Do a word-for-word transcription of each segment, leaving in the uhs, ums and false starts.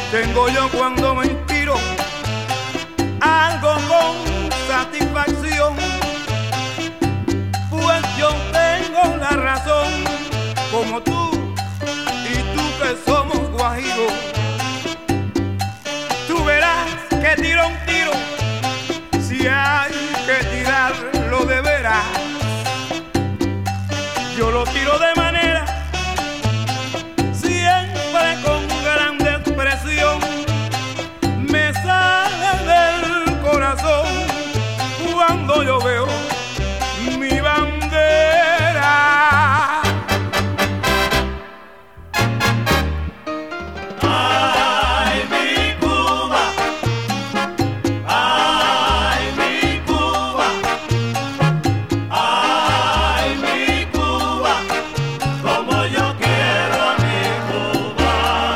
tengo yo cuando me inspiro algo con satisfacción, pues yo tengo la razón, como tú y tú que somos guajiros. Tú verás que tiro un tiro, si hay que tirarlo de veras, yo lo tiro de manera siempre con grande expresión, me sale del corazón cuando yo veo mi bandera. Ay, mi Cuba, ay, mi Cuba, ay, mi Cuba, como yo quiero a mi Cuba.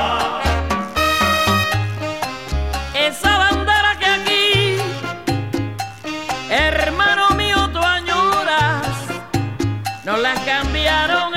Esa bandera que aquí, hermano mío, tú añoras, nos la cambiaron